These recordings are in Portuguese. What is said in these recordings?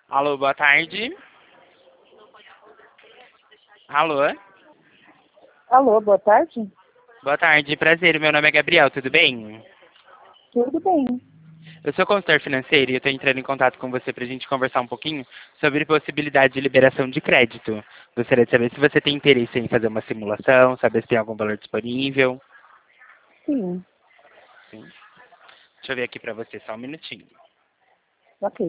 Alô, boa tarde. Alô? Alô, boa tarde? Boa tarde, prazer. Meu nome é Gabriel, tudo bem? Tudo bem. Eu sou consultor financeiro e eu estou entrando em contato com você para a gente conversar um pouquinho sobre possibilidade de liberação de crédito. Gostaria de saber se você tem interesse em fazer uma simulação, saber se tem algum valor disponível. Sim, Sim. Deixa eu ver aqui para você, só um minutinho. ok.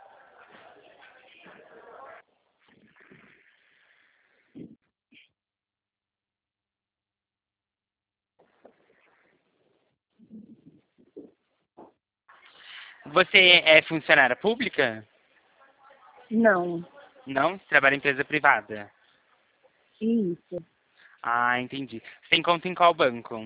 Você é funcionária pública? Não, Não? Você trabalha em empresa privada? isso. Ah, entendi. Você tem conta em qual banco?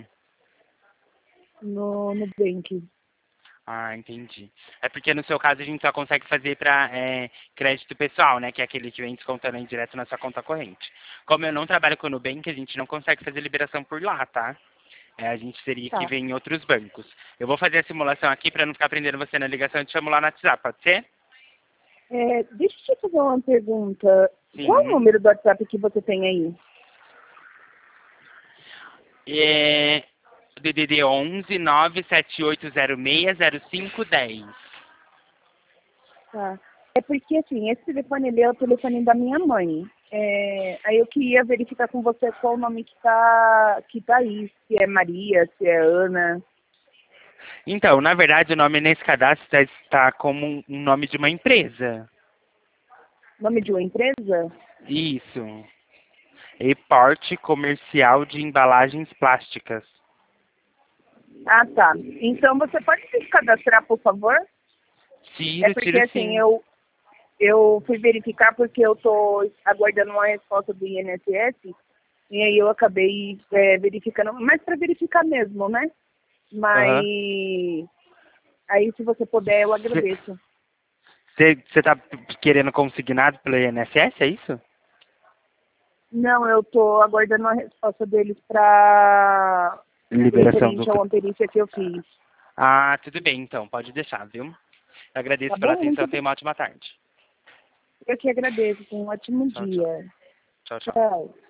No Nubank. Ah, entendi. É porque no seu caso a gente só consegue fazer para crédito pessoal, né? Que é aquele que vem descontando aí direto na sua conta corrente. Como eu não trabalho com o Nubank, a gente não consegue fazer liberação por lá, tá? A gente teria que Tá. ver em outros bancos. Eu vou fazer a simulação aqui para não ficar prendendo você na ligação e te chamo lá no WhatsApp, pode ser? Deixa eu te fazer uma pergunta. Qual o Sim. número do WhatsApp que você tem aí? É, DDD 11 978060510. Tá. É porque, assim, esse telefone ele é o telefone da minha mãe. Aí eu queria verificar com você qual o nome que tá aí. Se é Maria, se é Ana. Então, na verdade, o nome nesse cadastro está como um nome de uma empresa. Nome de uma empresa? Isso. E porte comercial de embalagens plásticas. Ah, tá. Então você pode se cadastrar, por favor? É Tiro, porque, tiro assim, sim. eu fui verificar porque eu estou aguardando uma resposta do INSS e aí eu acabei verificando, mas para verificar mesmo, né? Aham. Mas aí se você puder, eu agradeço. Você tá querendo consignado pelo INSS, é isso? Não, eu estou aguardando a resposta deles para Liberação do... referente a uma perícia que eu fiz. Ah, tudo bem, então. Pode deixar, viu? Tá Agradeço pela bom? atenção. Tenha uma ótima tarde. Eu que agradeço. Um ótimo Tchau, tchau. dia. Tchau, tchau. Tchau.